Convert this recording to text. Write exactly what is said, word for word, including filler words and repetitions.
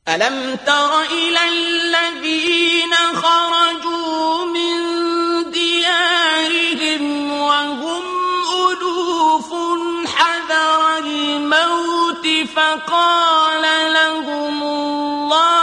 ألم تر إلى الذين خرجوا من ديارهم وهم ألوف حذر الموت فقال لهم الله